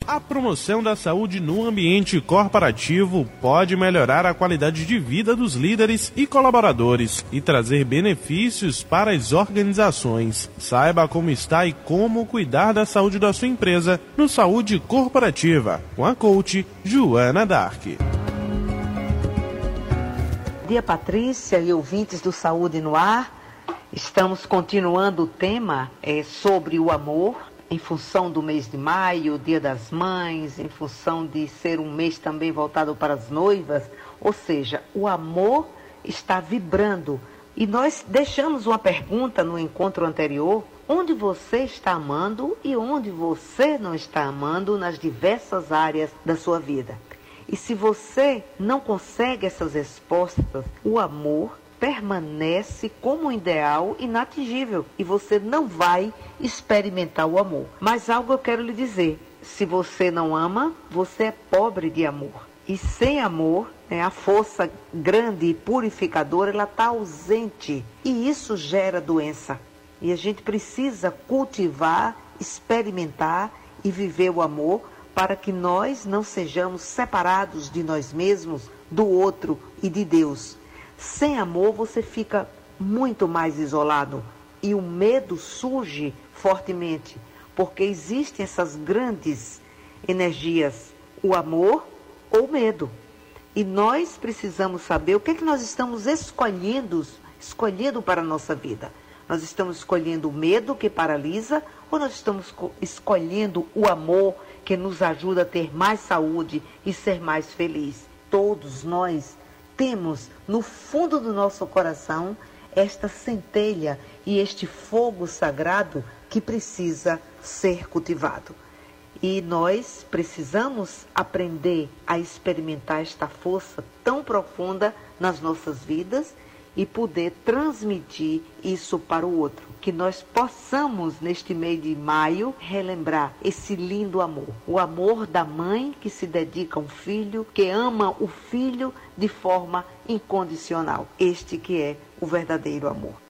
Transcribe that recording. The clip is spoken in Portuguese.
A promoção da saúde no ambiente corporativo pode melhorar a qualidade de vida dos líderes e colaboradores e trazer benefícios para as organizações. Saiba como está e como cuidar da saúde da sua empresa no Saúde Corporativa, com a coach Joana Dark. Bom dia, Patrícia e ouvintes do Saúde no Ar. Estamos continuando o tema sobre o amor, em função do mês de maio, Dia das Mães, em função de ser um mês também voltado para as noivas. Ou seja, o amor está vibrando. E nós deixamos uma pergunta no encontro anterior: onde você está amando e onde você não está amando nas diversas áreas da sua vida? E se você não consegue essas respostas, o amor permanece como ideal inatingível e você não vai experimentar o amor. Mas algo eu quero lhe dizer: se você não ama, você é pobre de amor. E sem amor, a força grande e purificadora, ela está ausente. E isso gera doença. E a gente precisa cultivar, experimentar e viver o amor, para que nós não sejamos separados de nós mesmos, do outro e de Deus. Sem amor você fica muito mais isolado e o medo surge fortemente, porque existem essas grandes energias, o amor ou o medo. E nós precisamos saber o que é que nós estamos escolhendo para a nossa vida. Nós estamos escolhendo o medo que paralisa ou nós estamos escolhendo o amor que nos ajuda a ter mais saúde e ser mais feliz? Todos nós temos no fundo do nosso coração esta centelha e este fogo sagrado que precisa ser cultivado. E nós precisamos aprender a experimentar esta força tão profunda nas nossas vidas e poder transmitir isso para o outro. Que nós possamos, neste mês de maio, relembrar esse lindo amor. O amor da mãe que se dedica a um filho, que ama o filho de forma incondicional. Este que é o verdadeiro amor.